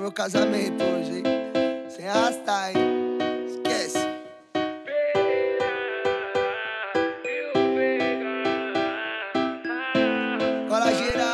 meu casamento hoje, hein? Sem arrastar, hein? Esquece. Cola geral.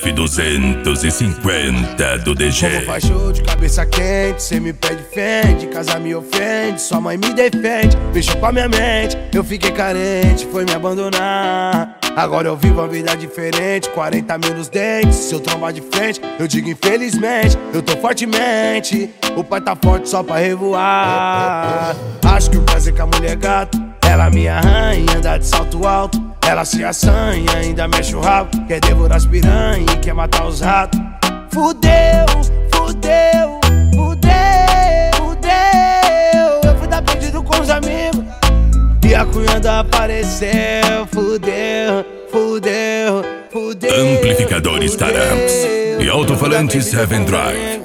F250 do DG. Como faz show de cabeça quente, cê me pede fende, casa me ofende, sua mãe me defende, fechou com a minha mente, eu fiquei carente, foi me abandonar. Agora eu vivo uma vida diferente, 40 mil nos dentes, se eu trombar de frente, eu digo infelizmente, eu tô fortemente, o pai tá forte só pra revoar. Acho que o prazer com a mulher é gato, ela me arranha, anda de salto alto, ela se assanha, ainda mexe o rabo, quer devorar as piranha e quer matar os ratos. Fudeu, fudeu, fudeu, fudeu. Eu fui dar perdido com os amigos e a cunhada apareceu. Fudeu, fudeu, fudeu. Amplificadores Taramps e alto-falante 7 Drive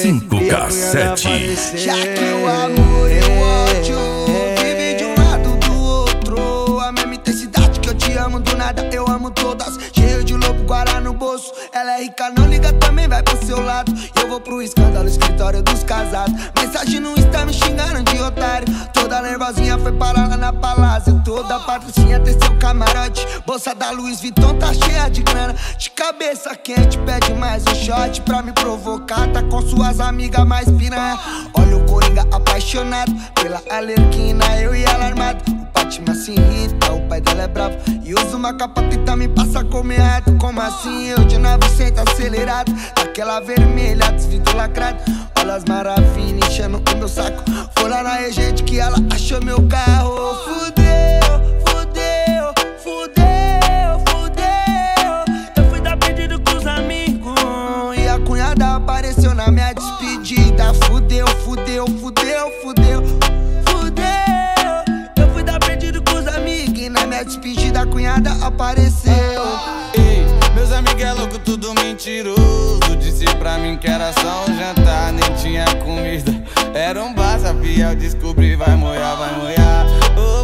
5K7. Já que o amor e o ódio vive de um lado do outro, a mesma intensidade que eu te amo do nada, eu amo todas. Cheio de lobo guará no bolso, ela é rica, não liga, também vai pro seu lado. E eu vou pro escândalo, escritório dos casados. Mensagem no Insta me xingando de otário. Toda nervosinha foi parar lá na palácio. Toda patricinha tem seu camarote. Bolsa da Louis Vuitton tá cheia de grana. De cabeça quente, pede mais um shot pra me provocar. Tá com suas amigas mais piranha. Olha o Coringa apaixonado pela Alerquina, eu e ela armado. O Batman se irrita, o pai dela é bravo e usa uma capa tenta me passar como errado. Como assim eu de 900 acelerado, daquela vermelha, desvidro lacrado. Olha as maravilhas enchendo o meu saco. Foi lá na Regente que ela achou meu carro. Fudeu, fudeu, fudeu, fudeu. Eu fui dar pedido com os amigos e a cunhada apareceu na minha despedida. Fudeu, fudeu, fudeu, fudeu, fudeu. Eu fui dar pedido com os amigos e na minha despedida a cunhada apareceu. Ei, meus amigos é louco, tudo mentiroso. Disse pra mim que era só um jantar, nem tinha comida. Era um bar, sabia, eu descobri, vai moiar, vai moiar. Ô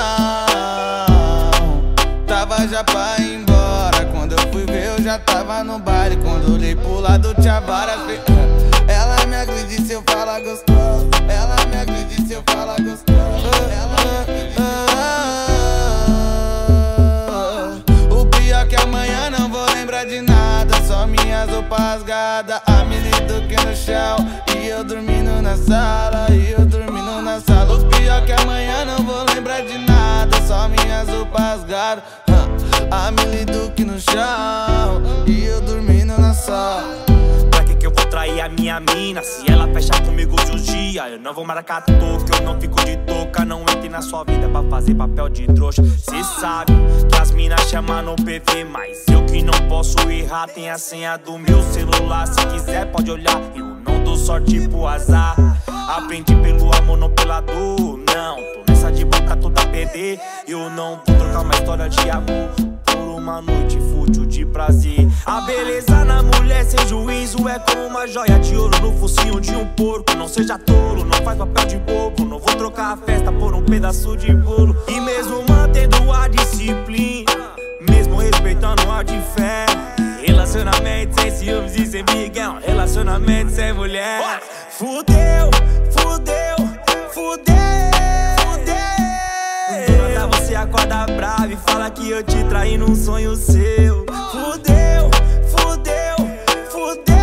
mozão, tava já pra ir embora. Quando eu fui ver, eu já tava no baile. Quando olhei pro lado, tinha várias. Ela me agride se eu falar gostoso. Ela me agride se eu falar gostoso. O pior que amanhã não vou lembrar de nada. Só minhas roupas rasgadas, a Mili Duque no chão e eu dormindo na sala, e eu dormindo na sala. O pior que amanhã não vou lembrar de nada. Só minhas roupas rasgadas, a Mili Duque no chão e eu dormindo na sala. Pra que eu vou trair a minha mina se ela fecha comigo de um dia? Eu não vou marcar toca, eu não fico de touca. Não entre na sua vida pra fazer papel de trouxa. Cê sabe que as minas chamam no PV, mas eu que não posso errar. Tem a senha do meu celular, se quiser pode olhar. Eu não dou sorte pro azar. Aprendi pelo amor, não pela dor. Não, tô nessa de boca toda a perder. Eu não vou trocar uma história de amor por uma noite fútil de prazer. A beleza na mulher sem juízo é como uma joia de ouro no focinho de um porco. Não seja tolo, não faz papel de bobo. Não vou trocar a festa por um pedaço de bolo. E mesmo mantendo a disciplina, mesmo respeitando a de fé, relacionamento sem ciúmes e sem briguão, relacionamento sem mulher. Fudeu, fudeu, fudeu, fudeu. Do nada você acorda bravo e fala que eu te traí num sonho seu. Fudeu, fudeu, fudeu.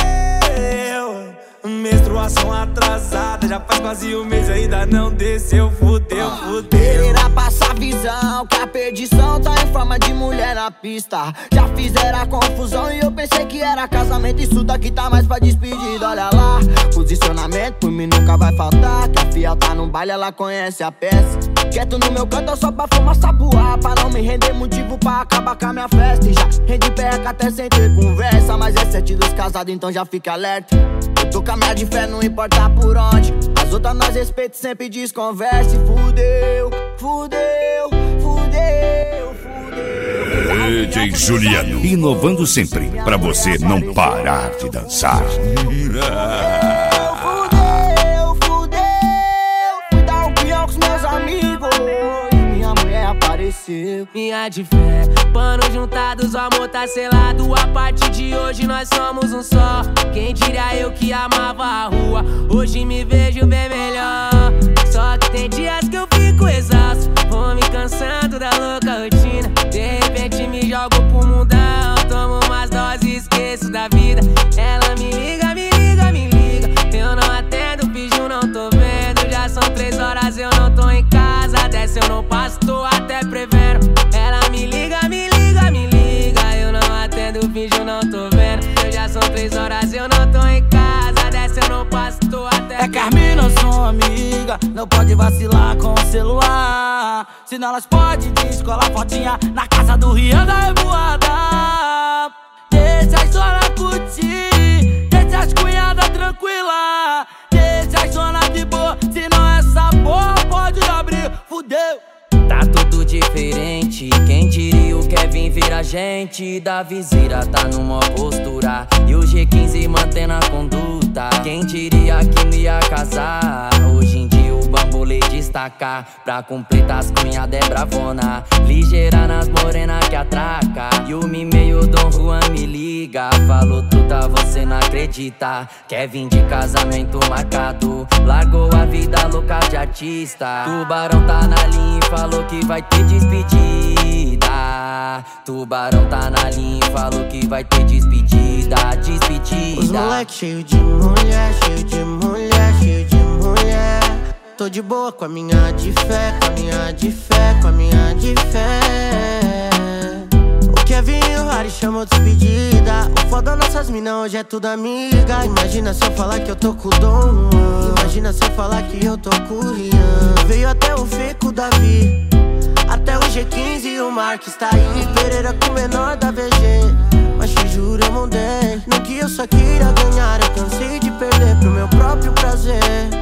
Menstruação atrasada, já faz quase um mês ainda não desceu. Fudeu, fudeu. Queira passar visão que a perdição tá em forma de mulher na pista. Já fizeram a confusão e eu pensei que era casamento. Isso daqui tá mais pra despedida, olha lá. Posicionamento por mim nunca vai faltar. Que a fiel tá no baile, ela conhece a peça. Quieto no meu canto só pra fumar sapuá, pra não me render motivo pra acabar com a minha festa. E já rende perca até sem ter conversa. Mas é 7 dos casados, então já fica alerta. Eu tô com a minha de fé, não importa por onde. As outras nós respeito, sempre desconversa. E fudeu, fudeu, fudeu, fudeu. DJ Juliano, inovando sempre, pra você não parar de dançar. Fudeu, fudeu. Fui dar um pião com os meus amigos e minha mulher apareceu. minha de fé. Panos juntados, o amor tá selado. A partir de hoje nós somos um só. Quem diria eu que amava a rua, hoje me vejo bem melhor. Só que tem dias que eu fico exausto, vou me cansando da louca rotina. De repente me jogo pro mundão, tomo umas doses e esqueço da vida. Ela me liga, me liga, me liga. Eu não atendo, finjo, não tô vendo. Já são 3 horas, eu não tô em casa. Dessa eu não passo, tô até prevendo. Ela me liga, me liga, me liga. Eu não atendo, finjo, não tô vendo. Já são 3 horas, eu não tô em casa. Dessa eu não passo, tô até prevendo. É que as minas são amiga, não pode vacilar com o celular. Senão elas podem descolar fotinha na casa do Rian da Revoada. Deixa as zona curtir, deixa as cunhadas tranquila, deixa as zona de boa, senão essa porra pode abrir, fudeu. Tá tudo diferente, quem diria o Kevin vira gente. Da viseira tá numa postura e o G15 mantendo a conduta. Quem diria que não ia casar, hoje em dia o bambolê destaca. Pra completar as cunhadas é bravona, ligeira nas morenas que atraca. E o meio Dom Juan me liga, falou truta, você não acredita. Kevin de casamento marcado, largou a vida louca de artista. Tubarão tá na linha e falou que vai ter despedida. Tubarão tá na linha e falou que vai ter despedida, despedida. Os moleque cheio de mulher, cheio de mulher, cheio de mulher. Tô de boa com a minha de fé, com a minha de fé, com a minha de fé. O Kevin e o Harry chamou despedida. O foda nossas minas hoje é tudo amiga. Imagina se eu falar que eu tô com o Dom Juan. Imagina se eu falar que eu tô com o Rian. Veio até o Fê com o Davi, até o G15 e o Marques tá aí. Pereira com o menor da VG, mas te juro eu mudei. Não que eu só queria ganhar, eu cansei de perder pro meu próprio prazer.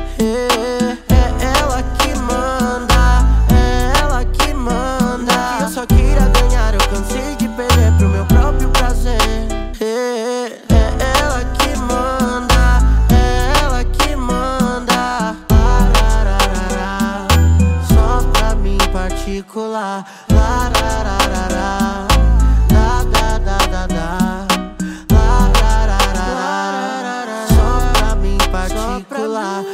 É ela que manda, é ela que manda. Não que eu só queria ganhar, eu cansei de perder pro meu próprio prazer. É ela que manda, é ela que manda. Só pra mim particular. Só pra mim particular.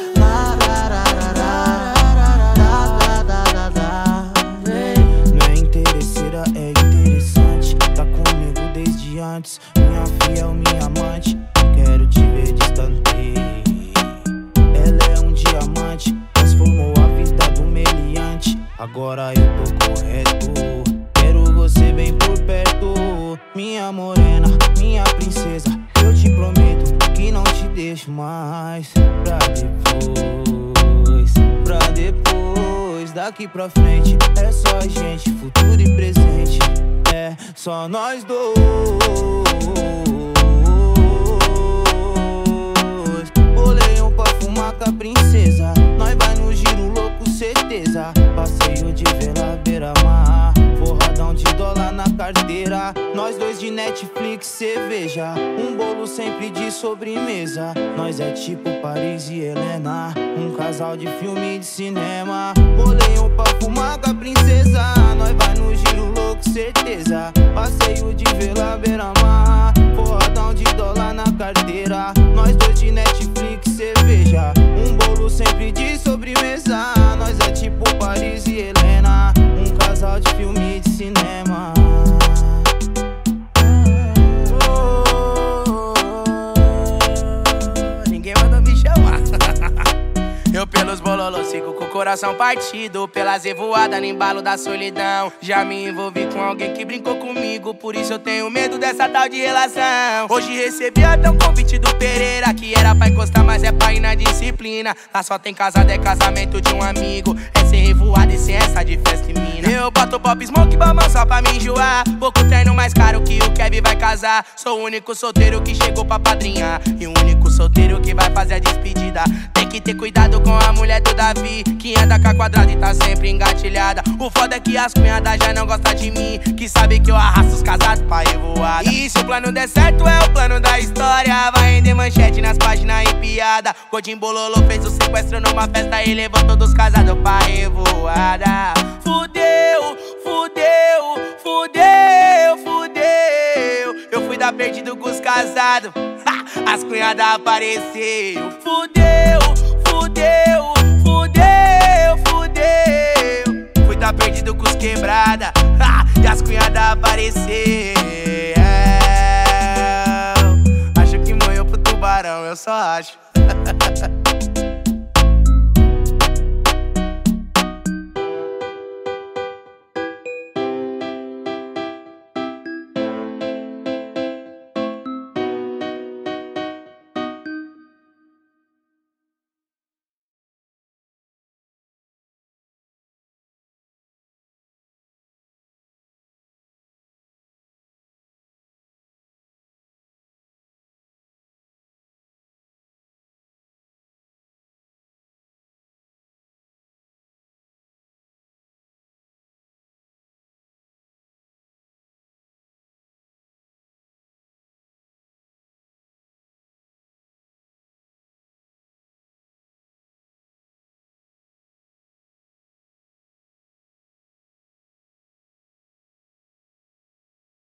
Não é interesseira, é interessante. Tá comigo desde antes, minha fiel, minha amante. Quero te ver distante. Ela é um diamante, transformou a vida do meliante. Agora eu tô correto, quero você bem por perto. Minha morena, minha princesa, eu te prometo que não te deixo mais. Pra depois, pra depois. Daqui pra frente é só a gente, futuro e presente. É só nós dois. Bolei pra fumar com a princesa, nós vai no giro louco, certeza. Passeio de vela, beira-mar, forradão de dólar na carteira. Nós dois de Netflix, cerveja, um bolo sempre de sobremesa. Nós é tipo Paris e Helena, um casal de filme de cinema. Bolei pra fumar com a princesa, nós vai no giro louco, certeza. Passeio de vela, beira-mar, forradão de dólar na carteira. Nós dois de Netflix, cerveja, um bolo sempre de sobremesa. Nós é tipo Paris e Helena, um casal de filme de cinema. Ninguém manda me chamar. Eu pelos bololos sigo com o coração partido, pelas revoadas no embalo da solidão. Já me envolvi com alguém que brincou comigo, por isso eu tenho medo dessa tal de relação. Hoje recebi até um convite do Pereira, que era pra encostar, mas é pra ir na disciplina. Lá só tem casado, é casamento de um amigo, é sem revoada e sem essa de festa e mina. Eu boto pop smoke bamão só pra me enjoar, pouco treino mais caro que o Kevin vai casar. Sou o único solteiro que chegou pra padrinhar, e o único solteiro que vai fazer a despedida. Tem que ter cuidado com a mulher do Davi, que anda com a quadrada e tá sempre engatilhada. O foda é que as cunhadas já não gostam de mim, que sabe que eu arrasto os casados pra revoada. E E se o plano der certo é o plano da história. Vai render manchete nas páginas e piada. Godinho Bololô fez o sequestro numa festa e levou todos casados pra revoada. Fudeu, fudeu, fudeu, fudeu. Eu fui dar perdido com os casados, as cunhadas apareceu. Fudeu, fudeu, fudeu, fudeu. Fui dar perdido com os quebrada, e as cunhadas apareceu. Acho que morreu pro tubarão, eu só acho.